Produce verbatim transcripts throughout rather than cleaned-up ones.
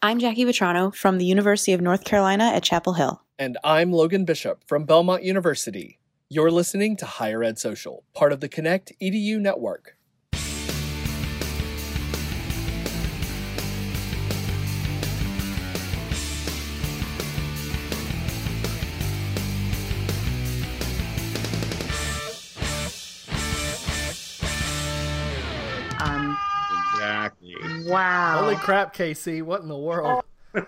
I'm Jackie Vetrano from the University of North Carolina at Chapel Hill. And I'm Logan Bishop from Belmont University. You're listening to Higher Ed Social, part of the Connect E D U network. Um, Exactly. wow. Holy crap, Casey! What in the world? Is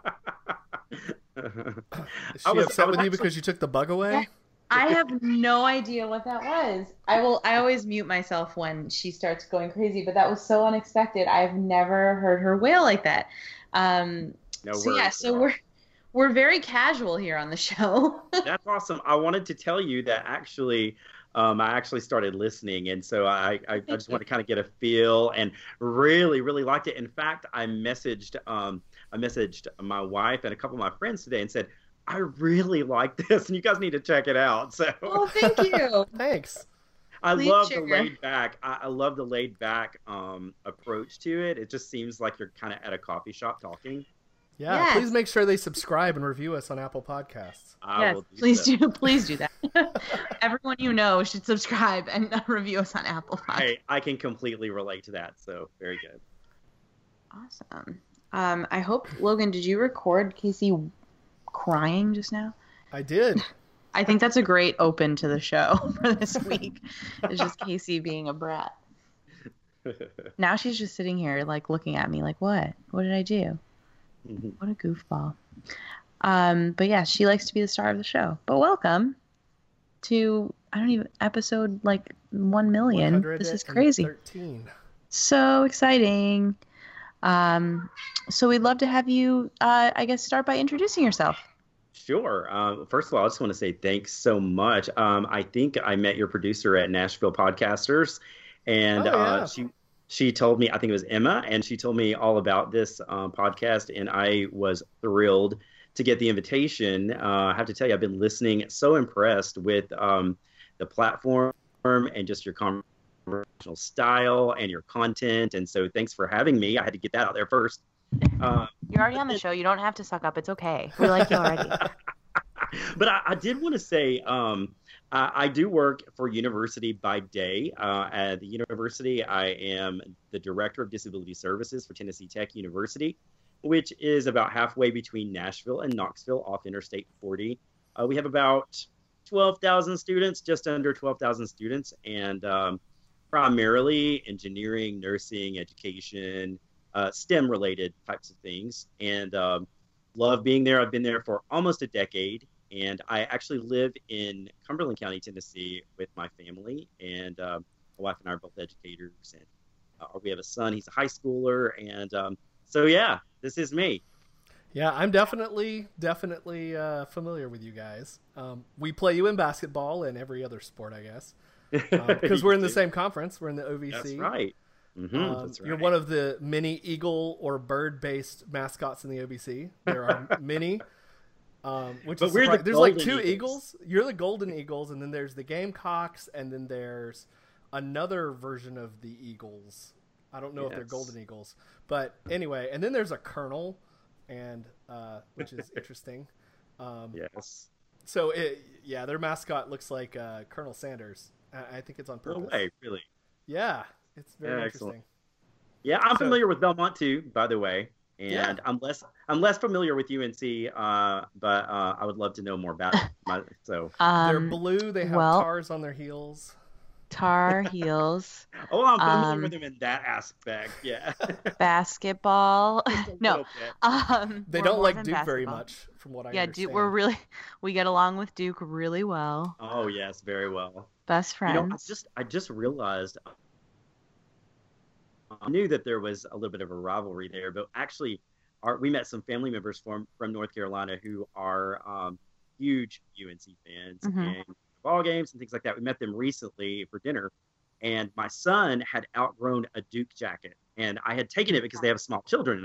she I was- upset I was with you actually- because you took the bug away? I have no idea what that was. I will. I always mute myself when she starts going crazy, but that was so unexpected. I've never heard her wail like that. Um, No so yeah, worries so at all. we're we're very casual here on the show. That's awesome. I wanted to tell you that actually, um, I actually started listening, and so I, I, I just want to kind of get a feel, and really, really liked it. In fact, I messaged, um, I messaged my wife and a couple of my friends today and said, I really like this, and you guys need to check it out. So Oh, thank you. Thanks. I Please love share. the laid back. I, I love the laid back um, approach to it. It just seems like you're kind of at a coffee shop talking. Yeah, Yes. please make sure they subscribe and review us on Apple Podcasts. I Yes, will do please so. do. Please do that. Everyone you know should subscribe and review us on Apple Podcasts. Hey, I can completely relate to that. So very good. Awesome. Um, I hope Logan, did you record Casey crying just now? I did. I think that's a great open to the show for this week. It's just Casey being a brat. Now she's just sitting here, like, looking at me like, what? What did I do? What a goofball. Um, but yeah, she likes to be the star of the show. But welcome to, I don't even, episode, like, one million. This is crazy. thirteen. So exciting. Um, so we'd love to have you, uh, I guess, start by introducing yourself. Sure. Um, first of all, I just want to say thanks so much. Um, I think I met your producer at Nashville Podcasters, and Oh, yeah. uh, she she told me, I think it was Emma, and she told me all about this um, podcast, and I was thrilled to get the invitation. Uh, I have to tell you, I've been listening, so impressed with um, the platform and just your conversational style and your content, and so thanks for having me. I had to get that out there first. Uh, You're already on the show. You don't have to suck up. It's okay. We like you already. But I, I did want to say um, I, I do work for university by day. Uh, at the university, I am the director of disability services for Tennessee Tech University, which is about halfway between Nashville and Knoxville off Interstate forty. Uh, we have about twelve thousand students, just under twelve thousand students, and um, primarily engineering, nursing, education, uh, STEM-related types of things. And um, love being there. I've been there for almost a decade. And I actually live in Cumberland County, Tennessee, with my family. And um, my wife and I are both educators. And uh, we have a son. He's a high schooler. And um, so, yeah, this is me. Yeah, I'm definitely, definitely uh, familiar with you guys. Um, we play you in basketball and every other sport, I guess, because we're in the same conference. We're in the O V C. That's right. Mm-hmm, Um, that's right. You're one of the many eagle or bird-based mascots in the O B C. There are many. Um, which But is we're the surpri- there's like Golden two Eagles. eagles. You're the Golden Eagles, and then there's the Gamecocks, and then there's another version of the Eagles. I don't know if they're Yes. Golden Eagles, but anyway. And then there's a Colonel, and uh, which is interesting. Um, Yes. So it, yeah, their mascot looks like uh, Colonel Sanders. I, I think it's on No purpose. way, really. Yeah, it's very Yeah, excellent. interesting. Yeah, I'm So- familiar with Belmont too, by the way, and Yeah. I'm less I'm less familiar with U N C, uh, but uh, I would love to know more about it. My, so, They're Um, blue. They have well- tars on their heels. Tar Heels, oh, I'm familiar Um, with them in that aspect. Yeah, basketball. Just a No, little bit. um, They we're don't more like than Duke very basketball. much, from what I Yeah, understand. Duke. We're really we get along with Duke really well. Oh yes, very well. Best You friends. know, I just I just realized I knew that there was a little bit of a rivalry there, but actually, our, we met some family members from from North Carolina who are um, huge U N C fans Mhm. and ball games and things like that. We met them recently for dinner, and my son had outgrown a Duke jacket, and I had taken it because they have small children, and I said,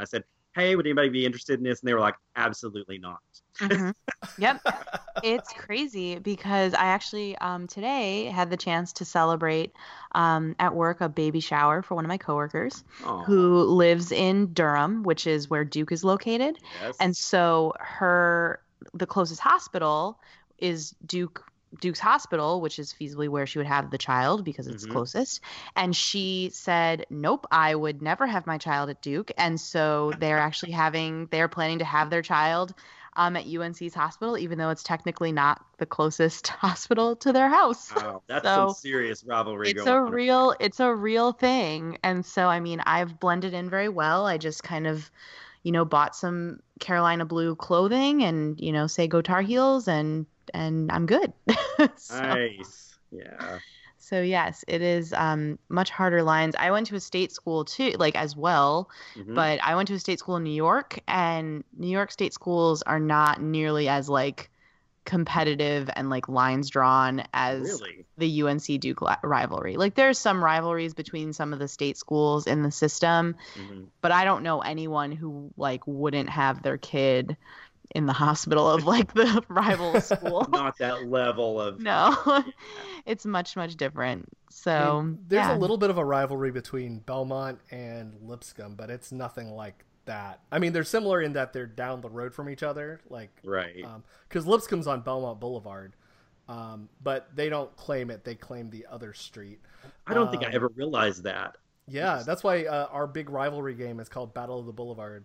hey, would anybody be interested in this? And they were like, absolutely not. Mm-hmm. Yep. It's crazy because I actually um, today had the chance to celebrate um, at work a baby shower for one of my coworkers Aw. who lives in Durham, which is where Duke is located. Yes. And so her the closest hospital is Duke Duke's hospital, which is feasibly where she would have the child because it's Mhm. closest. And she said, nope, I would never have my child at Duke. And so they're actually having, they're planning to have their child um, at U N C's hospital, even though it's technically not the closest hospital to their house. Wow, that's So, some serious rivalry It's going a on. real, it's a real thing. And so, I mean, I've blended in very well. I just kind of, you know, bought some Carolina blue clothing and, you know, say go Tar Heels and, and I'm good. so, Nice. Yeah. so yes, it is um, much harder lines. I went to a state school too, like as well, Mhm. but I went to a state school in New York, and New York state schools are not nearly as like competitive and like lines drawn as Really? the U N C Duke li- rivalry. Like there's some rivalries between some of the state schools in the system, Mhm. but I don't know anyone who like wouldn't have their kid in the hospital of like the rival school. Not that level of. No, it's much, much different. So I mean, there's yeah. a little bit of a rivalry between Belmont and Lipscomb, but it's nothing like that. I mean, they're similar in that they're down the road from each other, like Right. because Lipscomb's on Belmont Boulevard, um, but they don't claim it; they claim the other street. I don't think I um, ever realized that. Yeah, that's why uh, our big rivalry game is called Battle of the Boulevard.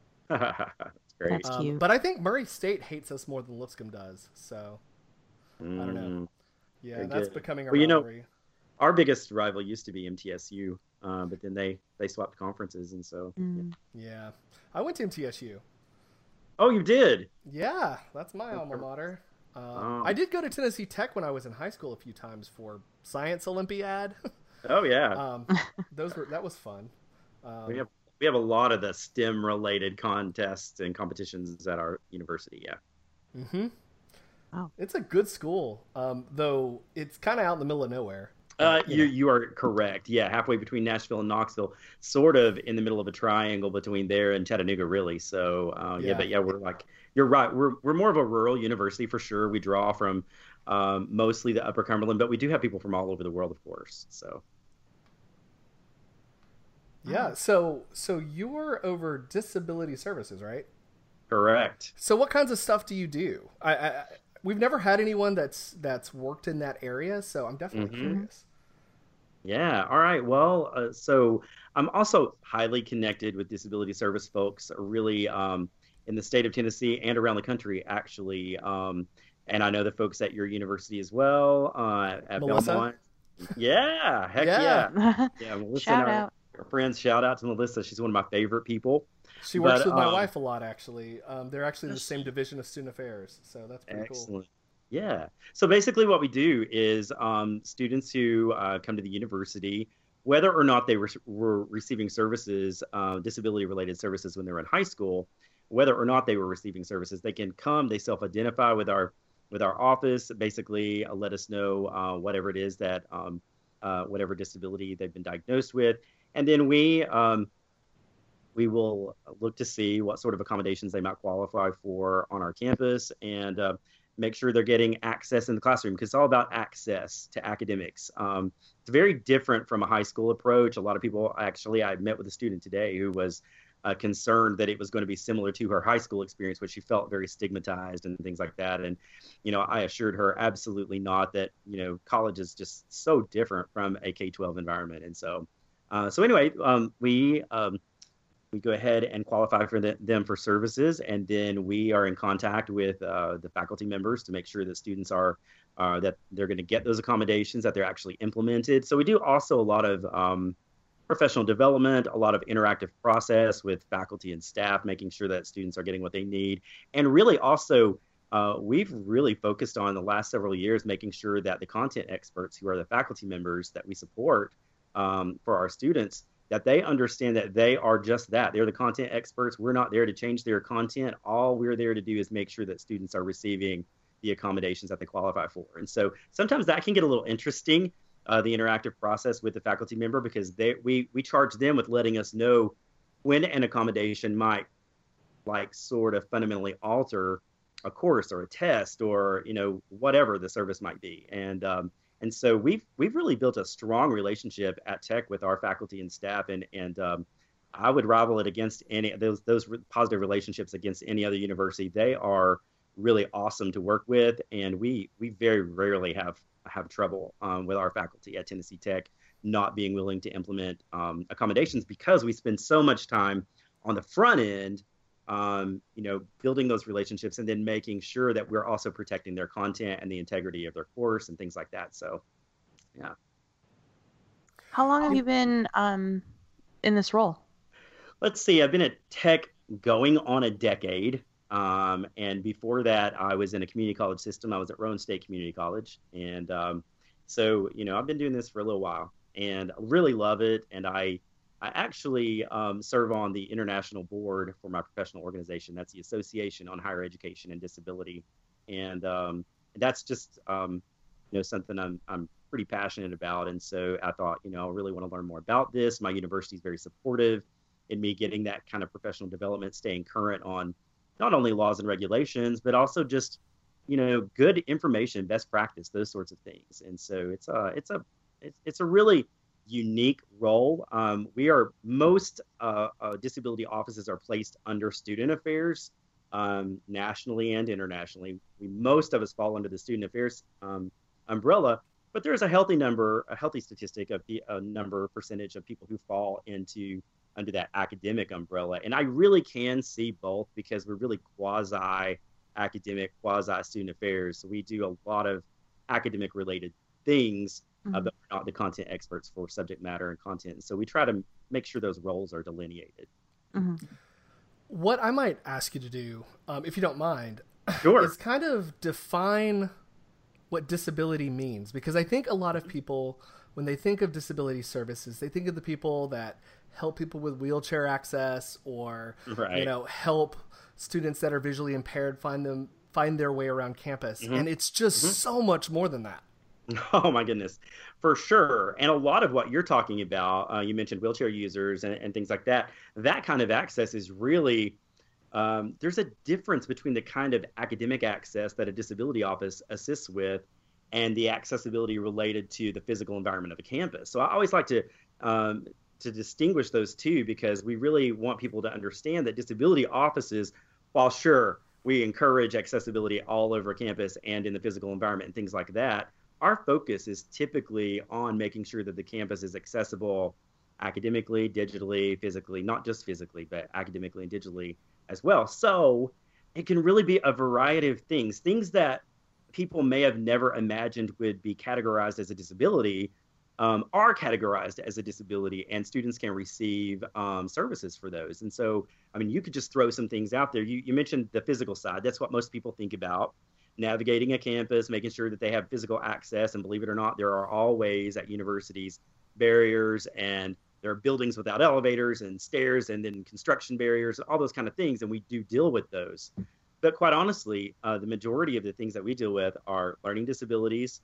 That's great. That's Um, cute. but I think Murray State hates us more than Lipscomb does. So don't know. Mm. yeah, Very that's good. becoming a Well, you know- rivalry. Our biggest rival used to be M T S U, uh, but then they they swapped conferences, and so. Mm. Yeah, I went to M T S U. Oh, you did. Yeah, that's my alma mater. Um, Oh. I did go to Tennessee Tech when I was in high school a few times for Science Olympiad. Oh yeah. um, those were that was fun. Um, we have we have a lot of the STEM related contests and competitions at our university. Yeah. hmm Wow. It's a good school, um, though it's kind of out in the middle of nowhere. Uh, You you know. you are correct. Yeah, halfway between Nashville and Knoxville, sort of in the middle of a triangle between there and Chattanooga, really. So uh, yeah. Yeah. but yeah, we're like you're right. We're we're more of a rural university for sure. We draw from um, mostly the Upper Cumberland, but we do have people from all over the world, of course. So Yeah. So so you were over disability services, right? correct. So what kinds of stuff do you do? I, I I- we've never had anyone that's that's worked in that area, so I'm definitely Mhm. curious. Yeah. All right. Well, uh, so I'm also highly connected with disability service folks, really um, in the state of Tennessee and around the country, actually. Um, and I know the folks at your university as well, uh, at Melissa? Belmont. Yeah. Heck Yeah. yeah. Yeah. Melissa Shout and our, out. our friends. Shout out to Melissa. She's one of my favorite people. She works But, with my um, wife a lot, actually. Um, they're actually in the same division of student affairs, so that's pretty cool. Excellent. Yeah. So basically, what we do is um, students who uh, come to the university, whether or not they were, were receiving services, uh, disability-related services when they were in high school, whether or not they were receiving services, they can come. They self-identify with our with our office. Basically, uh, let us know uh, whatever it is that um, uh, whatever disability they've been diagnosed with, and then we. Um, we will look to see what sort of accommodations they might qualify for on our campus and uh, make sure they're getting access in the classroom because it's all about access to academics. Um, it's very different from a high school approach. A lot of people actually, I met with a student today who was uh, concerned that it was going to be similar to her high school experience, which she felt very stigmatized and things like that. And, you know, I assured her absolutely not that, you know, college is just so different from a K twelve environment. And so, uh, so anyway, um, we, um, we go ahead and qualify for the, them for services, and then we are in contact with uh, the faculty members to make sure that students are uh, that they're going to get those accommodations, that they're actually implemented. So we do also a lot of um, professional development, a lot of interactive process with faculty and staff, making sure that students are getting what they need, and really also uh, we've really focused on the last several years making sure that the content experts, who are the faculty members that we support um, for our students, that they understand that they are just that. They're the content experts. We're not there to change their content. All we're there to do is make sure that students are receiving the accommodations that they qualify for. And so sometimes that can get a little interesting, uh, the interactive process with the faculty member, because they we we charge them with letting us know when an accommodation might like sort of fundamentally alter a course or a test or, you know, whatever the service might be. And um, and so we've we've really built a strong relationship at Tech with our faculty and staff, and and um, I would rival it against any those those positive relationships against any other university. They are really awesome to work with, and we we very rarely have have trouble um, with our faculty at Tennessee Tech not being willing to implement um, accommodations, because we spend so much time on the front end, um, you know, building those relationships and then making sure that we're also protecting their content and the integrity of their course and things like that. So, yeah. How long have you been um, in this role? Let's see. I've been at Tech going on a decade. Um, and before that, I was in a community college system. I was at Rowan State Community College. And um, so, you know, I've been doing this for a little while and I really love it. And I I actually um, serve on the international board for my professional organization. That's the Association on Higher Education and Disability. And um, that's just, um, you know, something I'm, I'm pretty passionate about. And so I thought, you know, I really want to learn more about this. My university is very supportive in me getting that kind of professional development, staying current on not only laws and regulations, but also just, you know, good information, best practice, those sorts of things. And so it's a, it's a, it's, it's a really unique role. Um, we are, most uh, uh, disability offices are placed under student affairs, um, nationally and internationally. We, most of us fall under the student affairs um, umbrella, but there's a healthy number, a healthy statistic of the a number, percentage of people who fall into under that academic umbrella. And I really can see both, because we're really quasi academic, quasi student affairs. So we do a lot of academic related things, mm-hmm. uh, but we're not the content experts for subject matter and content. So we try to make sure those roles are delineated. Mm-hmm. What I might ask you to do, um, if you don't mind, sure. is kind of define what disability means. Because I think a lot of people, when they think of disability services, they think of the people that help people with wheelchair access, or right. you know, help students that are visually impaired find them find their way around campus. Mm-hmm. And it's just mm-hmm. so much more than that. Oh my goodness, for sure. And a lot of what you're talking about, uh, you mentioned wheelchair users and, and things like that. That kind of access is really, um, there's a difference between the kind of academic access that a disability office assists with and the accessibility related to the physical environment of a campus. So I always like to um, to distinguish those two, because we really want people to understand that disability offices, while sure, we encourage accessibility all over campus and in the physical environment and things like that, our focus is typically on making sure that the campus is accessible academically, digitally, physically, not just physically, but academically and digitally as well. So it can really be a variety of things, things that people may have never imagined would be categorized as a disability, um, are categorized as a disability, and students can receive um, services for those. And so, I mean, you could just throw some things out there. You, you mentioned the physical side. That's what most people think about. Navigating a campus, making sure that they have physical access. And believe it or not, there are always at universities barriers, and there are buildings without elevators and stairs, and then construction barriers, all those kind of things. And we do deal with those. But quite honestly, uh, the majority of the things that we deal with are learning disabilities,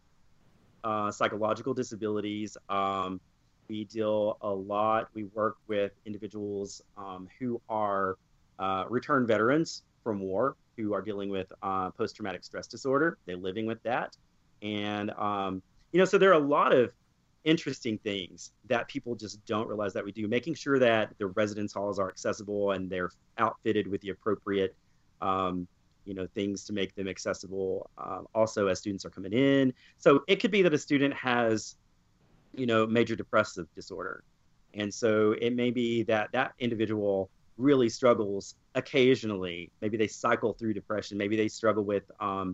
uh, psychological disabilities. Um, we deal a lot. We work with individuals um, who are uh, returned veterans from war, who are dealing with uh, post-traumatic stress disorder. They're living with that. And, um, you know, so there are a lot of interesting things that people just don't realize that we do, making sure that the residence halls are accessible and they're outfitted with the appropriate um, you know, things to make them accessible. Um, also, as students are coming in. So it could be that a student has, you know, major depressive disorder. And so it may be that that individual really struggles occasionally. Maybe they cycle through depression. Maybe they struggle with um,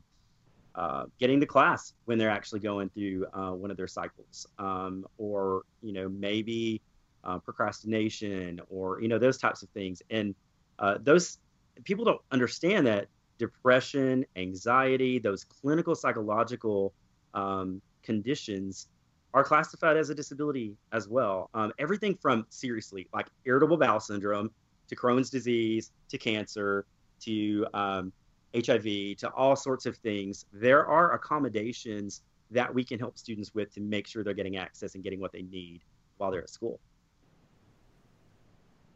uh, getting to class when they're actually going through uh, one of their cycles. Um, or, you know, maybe uh, procrastination, or, you know, those types of things. And uh, those people don't understand that depression, anxiety, those clinical psychological um, conditions are classified as a disability as well. Um, everything from seriously like irritable bowel syndrome to Crohn's disease to cancer to um, H I V to all sorts of things. There are accommodations that we can help students with to make sure they're getting access and getting what they need while they're at school.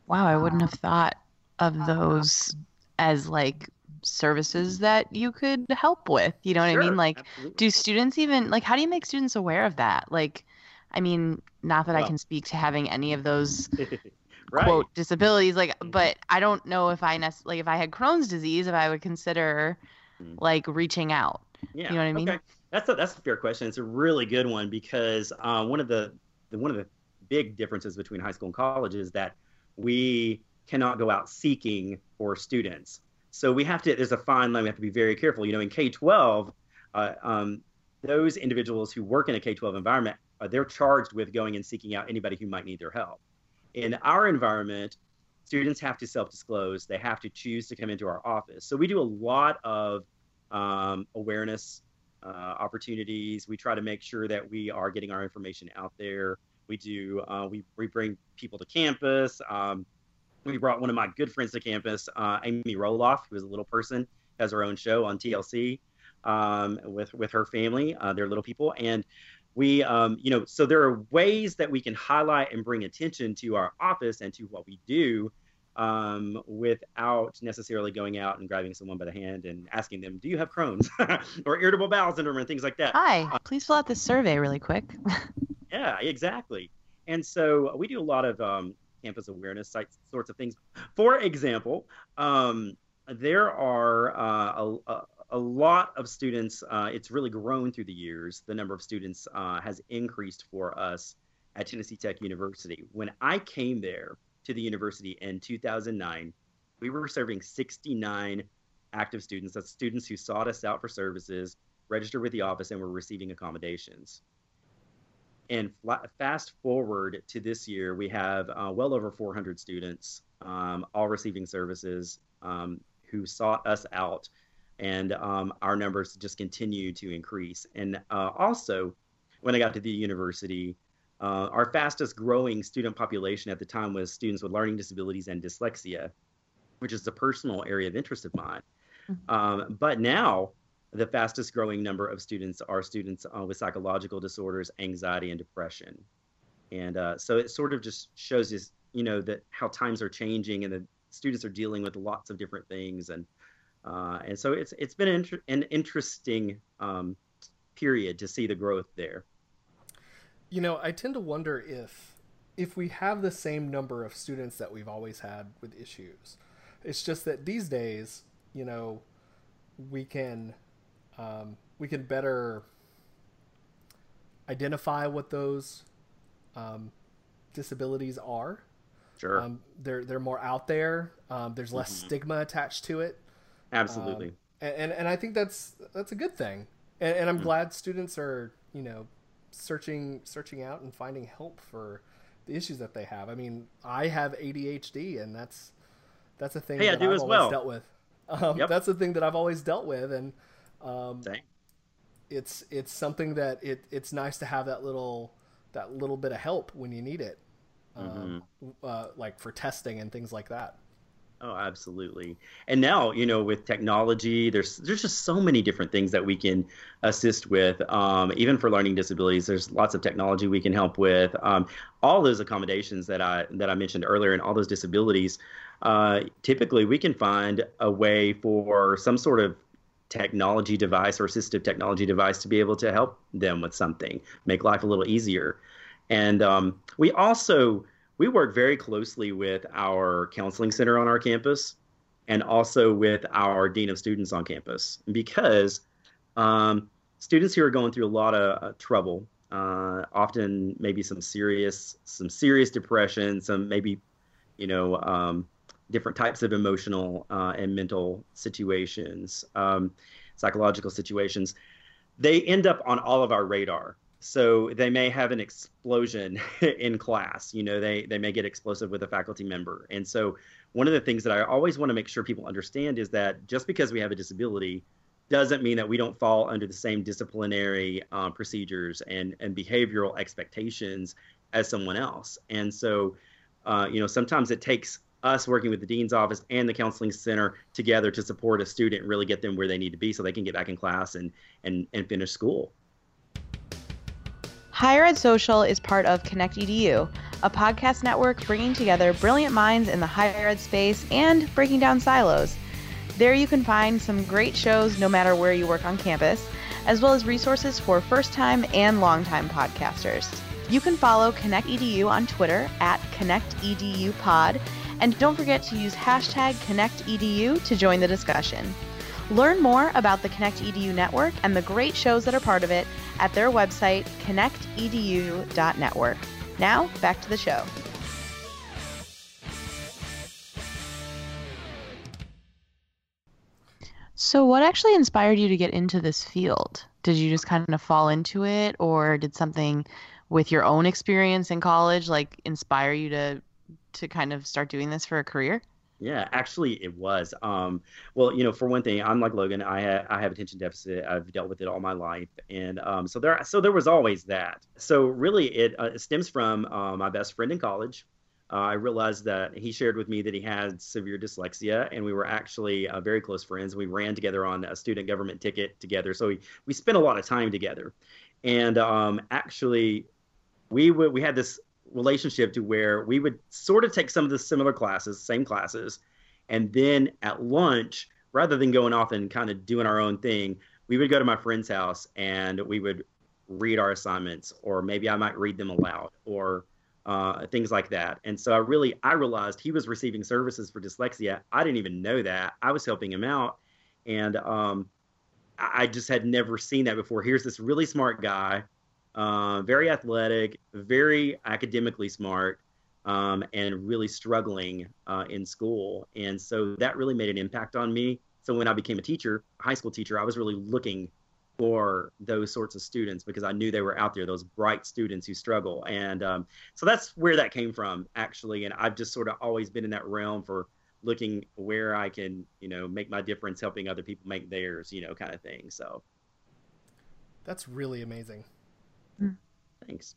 Wow, I wouldn't have thought of those as like services that you could help with. You know what I Sure, mean? Like, absolutely. do students even like how do you make students aware of that? Like, I mean, not that I Well, can speak to having any of those right. quote disabilities, like, but I don't know if I nec- like if I had Crohn's disease, if I would consider Mhm. like reaching out. Yeah. You know what I mean? Okay. That's a that's a fair question. It's a really good one because uh, one of the, the one of the big differences between high school and college is that we cannot go out seeking for students. So we have to. There's a fine line. We have to be very careful. You know, in K twelve, uh, um, those individuals who work in a K twelve environment, uh, they're charged with going and seeking out anybody who might need their help. In our environment, students have to self-disclose. They have to choose to come into our office. So we do a lot of um, awareness uh, opportunities. We try to make sure that we are getting our information out there. We do. Uh, we we bring people to campus. Um, we brought one of my good friends to campus, uh, Amy Roloff, who is a little person, has her own show on T L C um, with with her family. Uh, they're little people, and we, um, you know, so there are ways that we can highlight and bring attention to our office and to what we do um, without necessarily going out and grabbing someone by the hand and asking them, do you have Crohn's or irritable bowel syndrome and things like that. Hi, please fill out this survey really quick. Yeah, exactly. And so we do a lot of um, campus awareness sites, sorts of things. For example, um, there are uh, a, a lot of students. Uh, it's really grown through the years. The number of students uh, has increased for us at Tennessee Tech University. When I came there to the university in two thousand nine, we were serving sixty-nine active students. That's students who sought us out for services, registered with the office, and were receiving accommodations. And fast forward to this year, we have uh, well over four hundred students, um, all receiving services, um, who sought us out, and um, our numbers just continue to increase. And uh, also, when I got to the university, uh, our fastest growing student population at the time was students with learning disabilities and dyslexia, which is a personal area of interest of mine. Mm-hmm. Um, but now, the fastest growing number of students are students uh, with psychological disorders, anxiety, and depression. And uh, so it sort of just shows us, you know, that how times are changing and the students are dealing with lots of different things. And uh, and so it's it's been an, inter- an interesting um, period to see the growth there. You know, I tend to wonder if if we have the same number of students that we've always had with issues. It's just that these days, you know, we can... Um, we can better identify what those um, disabilities are. Sure. Um, they're they're more out there. Um, there's less mm-hmm. stigma attached to it. Absolutely. Um, and, and and I think that's that's a good thing. And, and I'm mm-hmm. glad students are, you know, searching searching out and finding help for the issues that they have. I mean, I have A D H D, and that's that's a thing hey, that I do I've as always well. dealt with. Um, yep. That's the thing that I've always dealt with, and um, Same. it's it's something that it it's nice to have that little that little bit of help when you need it, um, mm-hmm. uh, like for testing and things like that. Oh, absolutely. And now, you know, with technology, there's there's just so many different things that we can assist with. Um, even for learning disabilities, there's lots of technology we can help with. Um, all those accommodations that I that I mentioned earlier, and all those disabilities, uh, typically we can find a way for some sort of technology device or assistive technology device to be able to help them with something, make life a little easier. And um, we also we work very closely with our counseling center on our campus and also with our dean of students on campus, because um, students who are going through a lot of uh, trouble, uh, often maybe some serious some serious depression, some maybe, you know, um, different types of emotional uh, and mental situations, um, psychological situations, they end up on all of our radar. So they may have an explosion in class. You know, they, they may get explosive with a faculty member. And so one of the things that I always want to make sure people understand is that just because we have a disability doesn't mean that we don't fall under the same disciplinary uh, procedures and, and behavioral expectations as someone else. And so, uh, you know, sometimes it takes us working with the dean's office and the counseling center together to support a student and really get them where they need to be so they can get back in class and, and, and finish school. Higher Ed Social is part of Connect E D U, a podcast network bringing together brilliant minds in the higher ed space and breaking down silos. There you can find some great shows no matter where you work on campus, as well as resources for first-time and long-time podcasters. You can follow Connect E D U on Twitter at ConnectEDUPod, and don't forget to use hashtag ConnectEDU to join the discussion. Learn more about the Connect E D U network and the great shows that are part of it at their website, connect e d u dot network. Now, back to the show. So what actually inspired you to get into this field? Did you just kind of fall into it, or did something with your own experience in college like inspire you to to kind of start doing this for a career? Yeah, actually it was. Um, well, you know, for one thing, I'm like Logan. I ha- I have attention deficit. I've dealt with it all my life, and um, so there so there was always that. So really, it uh, stems from uh, my best friend in college. Uh, I realized that he shared with me that he had severe dyslexia, and we were actually uh, very close friends. We ran together on a student government ticket together, so we we spent a lot of time together. And um, actually, we would we had this relationship to where we would sort of take some of the similar classes, same classes, and then at lunch, rather than going off and kind of doing our own thing, we would go to my friend's house and we would read our assignments, or maybe I might read them aloud, or uh, things like that. And so I really, I realized he was receiving services for dyslexia. I didn't even know that. I was helping him out. And um, I just had never seen that before. Here's this really smart guy, Uh, very athletic, very academically smart, um, and really struggling uh, in school. And so that really made an impact on me. So when I became a teacher, a high school teacher, I was really looking for those sorts of students because I knew they were out there, those bright students who struggle. And um, so that's where that came from, actually. And I've just sort of always been in that realm for looking where I can, you know, make my difference, helping other people make theirs, you know, kind of thing. So that's really amazing. Thanks.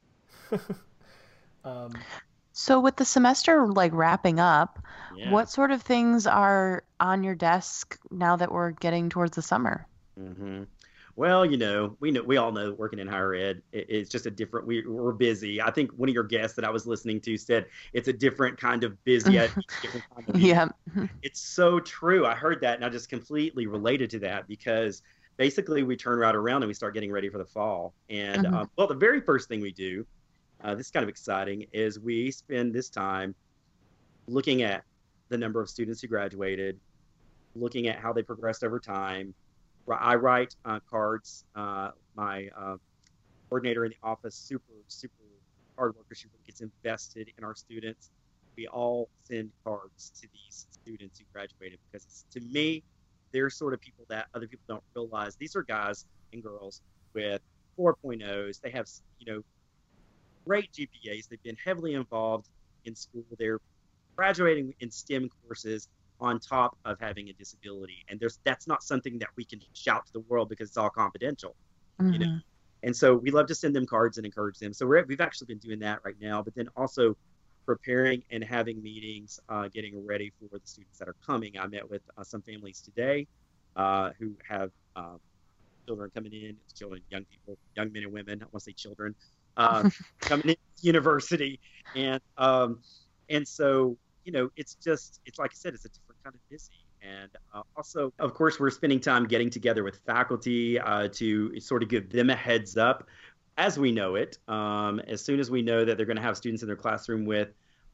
um, so with the semester like wrapping up, yeah. what sort of things are on your desk now that we're getting towards the summer? Mm-hmm. Well, you know, we know we all know working in higher ed, it, it's just a different. We, we're busy. I think one of your guests that I was listening to said it's a different kind of busy. a different kind of yeah, it's so true. I heard that, and I just completely related to that because basically we turn right around and we start getting ready for the fall. And mm-hmm. uh, well, the very first thing we do, uh, this is kind of exciting, is we spend this time looking at the number of students who graduated, looking at how they progressed over time. I write uh, cards. Uh, my uh, coordinator in the office, super, super hard worker. She really gets invested in our students. We all send cards to these students who graduated because it's, to me, they're sort of people that other people don't realize. These are guys and girls with four point ohs. They have, you know, great G P As. They've been heavily involved in school. They're graduating in STEM courses on top of having a disability. And there's that's not something that we can shout to the world because it's all confidential, mm-hmm. you know. And so we love to send them cards and encourage them. So we're, we've actually been doing that right now, but then also preparing and having meetings, uh, getting ready for the students that are coming. I met with uh, some families today uh, who have uh, children coming in, children, young people, young men and women, I want to say children, uh, coming into university. And, um, and so, you know, it's just, it's like I said, it's a different kind of busy. And uh, also, of course, we're spending time getting together with faculty uh, to sort of give them a heads up as we know it. Um, as soon as we know that they're going to have students in their classroom with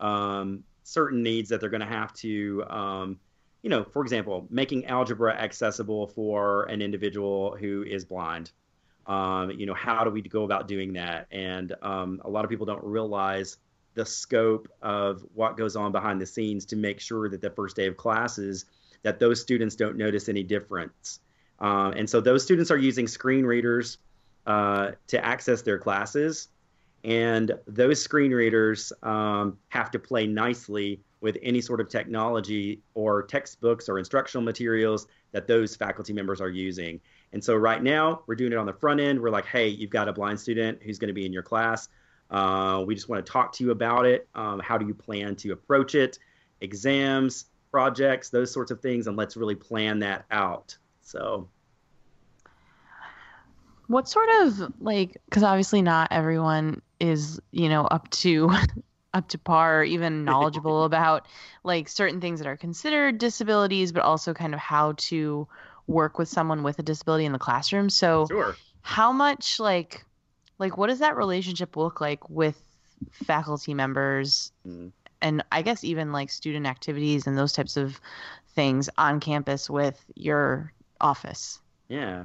um, certain needs that they're going to have to, um, you know, for example, making algebra accessible for an individual who is blind. Um, you know, how do we go about doing that? And um, a lot of people don't realize the scope of what goes on behind the scenes to make sure that the first day of classes, that those students don't notice any difference. Um, and so those students are using screen readers uh, to access their classes. And those screen readers um, have to play nicely with any sort of technology or textbooks or instructional materials that those faculty members are using. And so right now we're doing it on the front end. We're like, hey, you've got a blind student who's going to be in your class. Uh, we just want to talk to you about it. Um, how do you plan to approach it? Exams, projects, those sorts of things. And let's really plan that out. So. What sort of like, because obviously not everyone is, you know, up to up to par or even knowledgeable about like certain things that are considered disabilities, but also kind of how to work with someone with a disability in the classroom. So Sure. how much like like what does that relationship look like with faculty members Mm. and I guess even like student activities and those types of things on campus with your office? Yeah.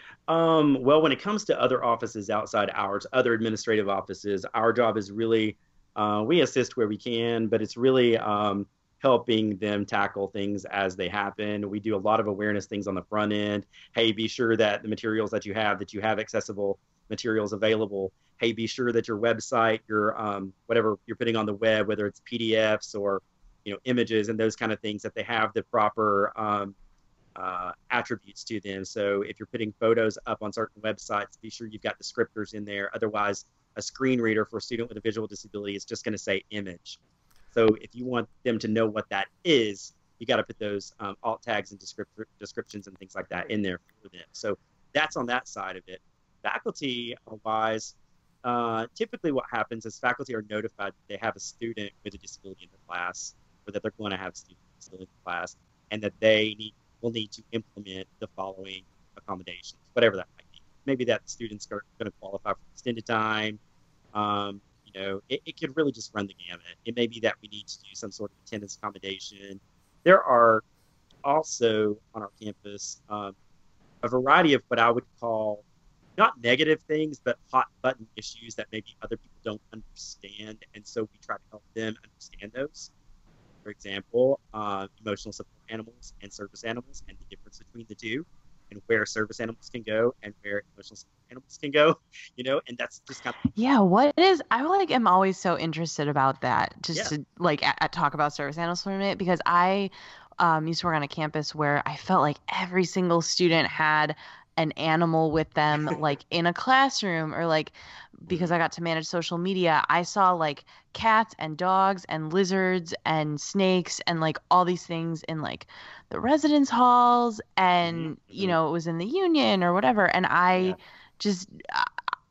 Um, well, when it comes to other offices outside ours, other administrative offices, our job is really, uh, we assist where we can, but it's really um, helping them tackle things as they happen. We do a lot of awareness things on the front end. Hey, be sure that the materials that you have, that you have accessible materials available. Hey, be sure that your website, your um, whatever you're putting on the web, whether it's P D Fs or, you know, images and those kind of things, that they have the proper um, uh, attributes to them. So if you're putting photos up on certain websites, be sure you've got descriptors in there. Otherwise, a screen reader for a student with a visual disability is just going to say image. So if you want them to know what that is, you got to put those um, alt tags and descript- descriptions and things like that in there for them. So that's on that side of it. Faculty-wise, uh, typically what happens is faculty are notified that they have a student with a disability in the class, or that they're going to have a student with a disability in the class, and that they need will need to implement the following accommodations, whatever that might be. Maybe that students are going to qualify for extended time. Um, you know, it, it could really just run the gamut. It may be that we need to do some sort of attendance accommodation. There are also on our campus um, a variety of what I would call not negative things, but hot button issues that maybe other people don't understand. And so we try to help them understand those. For example, uh, emotional support animals and service animals, and the difference between the two, and where service animals can go and where emotional support animals can go, you know, and that's just kind of. Yeah, what is, I like am always so interested about that, just Yeah. to like a, a talk about service animals for a minute, because I um, used to work on a campus where I felt like every single student had an animal with them, like in a classroom, or like because I got to manage social media, I saw like cats and dogs and lizards and snakes and like all these things in like the residence halls, and you know, it was in the union or whatever, and I Yeah. just uh,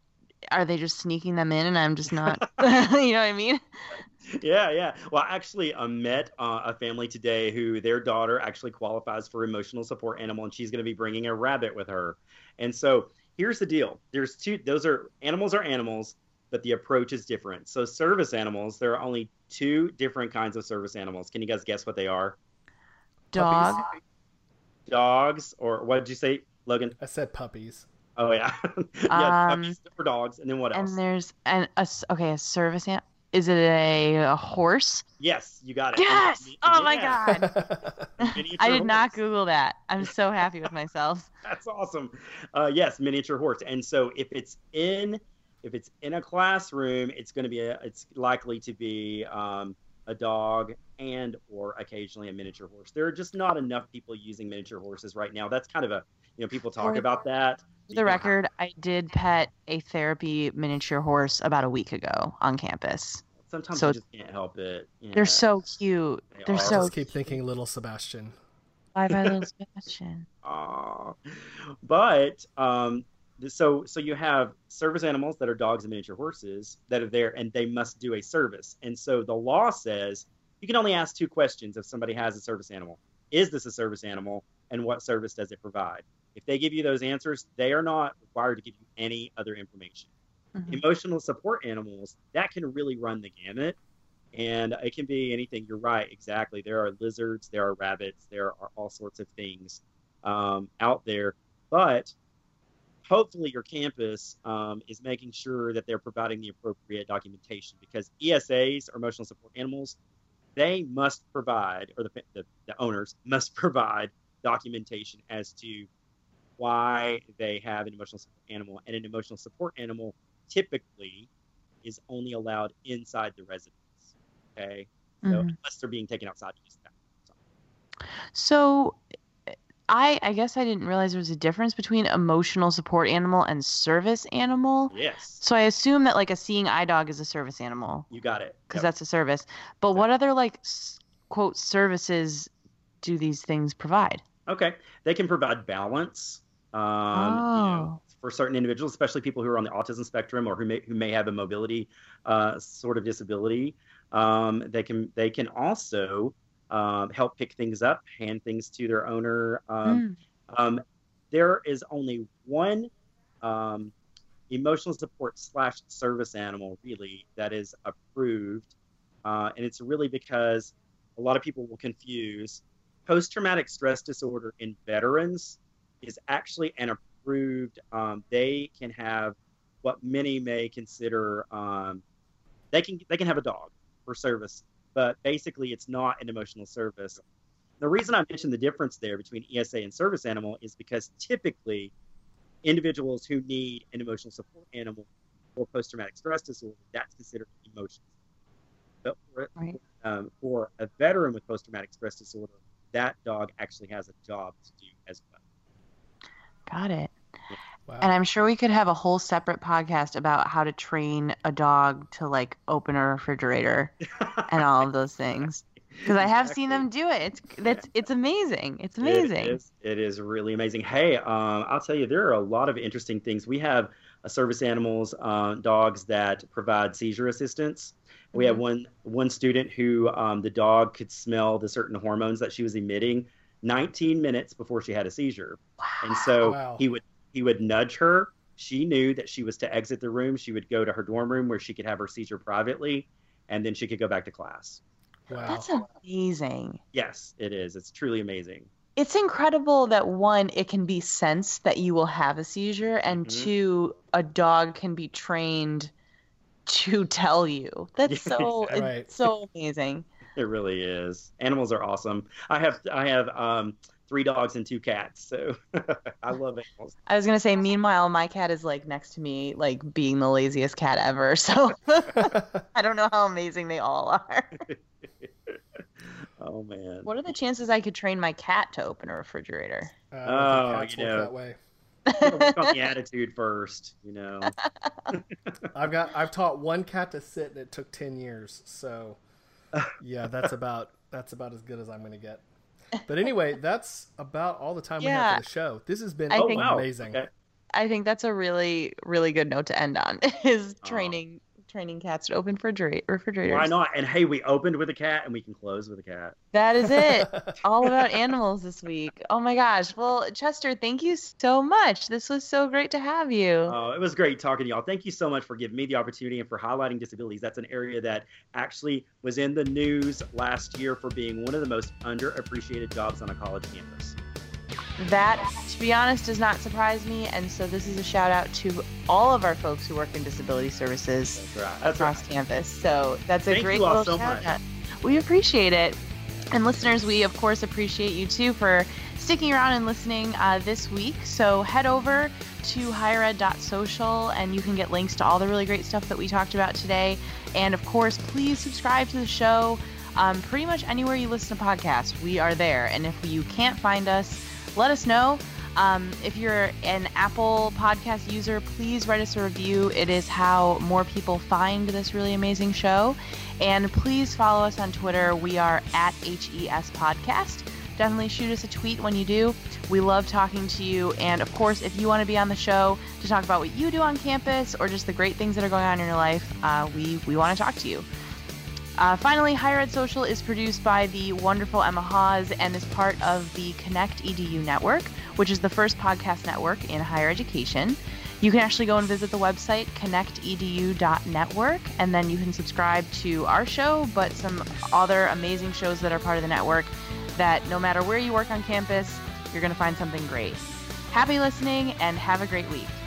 are they just sneaking them in and I'm just not you know what I mean? Yeah, yeah. Well, I actually uh, met uh, a family today who their daughter actually qualifies for emotional support animal, and she's going to be bringing a rabbit with her. And so here's the deal. There's two, those are animals are animals, but the approach is different. So service animals, there are only two different kinds of service animals. Can you guys guess what they are? Dog. Puppies? Dogs, or what did you say, Logan? I said puppies. Oh, yeah. Yes, Um, puppies for dogs. And then what else? And there's an a s- okay, a service an is it a, a horse? Yes, you got it. Yes! And- Oh my yeah. God. Miniature I did not horse. Google that. I'm so happy with myself. That's awesome. Uh, yes, miniature horse. And so if it's in if it's in a classroom, it's going to be a, it's likely to be um, a dog and or occasionally a miniature horse. There are just not enough people using miniature horses right now. That's kind of a, you know, people talk For- about that. For You the know, record, I did pet a therapy miniature horse about a week ago on campus. Sometimes so- you just can't help it. Yeah. They're so cute. They They're are. I so just keep thinking little Sebastian. Bye bye little Sebastian. Aw. But um, th- so so you have service animals that are dogs and miniature horses that are there, and they must do a service. And so the law says you can only ask two questions if somebody has a service animal. Is this a service animal, and what service does it provide? If they give you those answers, they are not required to give you any other information. Mhm. Emotional support animals, that can really run the gamut. And it can be anything. You're right, exactly. There are lizards, there are rabbits, there are all sorts of things um, out there. But hopefully your campus um, is making sure that they're providing the appropriate documentation, because E S As, or emotional support animals, they must provide, or the, the, the owners must provide documentation as to why they have an emotional support animal. And an emotional support animal typically is only allowed inside the residence. Okay, so Mhm. unless they're being taken outside to use that. So, So I I guess I didn't realize there was a difference between emotional support animal and service animal. yes, So I assume that like a seeing eye dog is a service animal you got it. because Yep. that's a service. But what other like s- quote services do these things provide? Okay, they can provide balance. Um, you know, Oh. for certain individuals, especially people who are on the autism spectrum or who may who may have a mobility uh, sort of disability. Um, they can they can also um, help pick things up, hand things to their owner. Um, mm. um, there is only one um, emotional support slash service animal really that is approved, uh, and it's really because a lot of people will confuse post-traumatic stress disorder in veterans is actually an approved. Um, they can have what many may consider um, they can they can have a dog for service, but basically it's not an emotional service. The reason I mentioned the difference there between E S A and service animal is because typically individuals who need an emotional support animal for post-traumatic stress disorder, that's considered emotional. But for, right. um, for a veteran with post-traumatic stress disorder, that dog actually has a job to do as well. Got it. Wow. And I'm sure we could have a whole separate podcast about how to train a dog to like open a refrigerator and all of those things. Because I have exactly. seen them do it. It's that's it's amazing. It's amazing. It is, it is really amazing. Hey, um, I'll tell you, there are a lot of interesting things. We have uh, service animals, uh, dogs that provide seizure assistance. We have one one student who um, the dog could smell the certain hormones that she was emitting nineteen minutes before she had a seizure. Wow. And so Wow. he would he would nudge her. She knew that she was to exit the room. She would go to her dorm room where she could have her seizure privately, and then she could go back to class. Wow. That's amazing. Yes, it is. It's truly amazing. It's incredible that one, it can be sensed that you will have a seizure, and Mm-hmm. two, a dog can be trained to tell you. That's so Exactly. Right. it's so amazing. It really is. Animals are awesome. I have I have um, three dogs and two cats, so I love animals. I was gonna say, meanwhile, my cat is like next to me, like being the laziest cat ever. So I don't know how amazing they all are. Oh man. What are the chances I could train my cat to open a refrigerator? Uh, Oh, cats you work know. that way. You gotta work on the attitude first, you know. I've got I've taught one cat to sit, and it took ten years. So, yeah, that's about that's about as good as I'm going to get. But anyway, that's about all the time we have Yeah. for the show. This has been I Oh think- wow. amazing. Okay. I think that's a really, really good note to end on. Is Aw. training training cats to open refrigerator refrigerators. Why not? And hey, we opened with a cat and we can close with a cat. That is it. All about animals this week. Oh my gosh. Well, Chester, thank you so much. This was so great to have you. Oh, it was great talking to y'all. Thank you so much for giving me the opportunity and for highlighting disabilities. That's an area that actually was in the news last year for being one of the most underappreciated jobs on a college campus. That, to be honest, does not surprise me. And so this is a shout out to all of our folks who work in disability services That's right. That's across right. campus. So that's a Thank great you all little so shout much. out. We appreciate it. And listeners, we of course appreciate you too for sticking around and listening uh, this week. So head over to higher ed dot social and you can get links to all the really great stuff that we talked about today. And of course, please subscribe to the show. Um, pretty much anywhere you listen to podcasts, we are there. And if you can't find us, let us know. Um, if you're an Apple podcast user, please write us a review. It is how more people find this really amazing show. And please follow us on Twitter. We are at H E S Podcast. Definitely shoot us a tweet when you do. We love talking to you. And of course, if you want to be on the show to talk about what you do on campus or just the great things that are going on in your life, uh, we, we want to talk to you. Uh, finally, Higher Ed Social is produced by the wonderful Emma Hawes and is part of the Connect E D U network, which is the first podcast network in higher education. You can actually go and visit the website connect e d u dot network, and then you can subscribe to our show, but some other amazing shows that are part of the network that no matter where you work on campus, you're going to find something great. Happy listening and have a great week.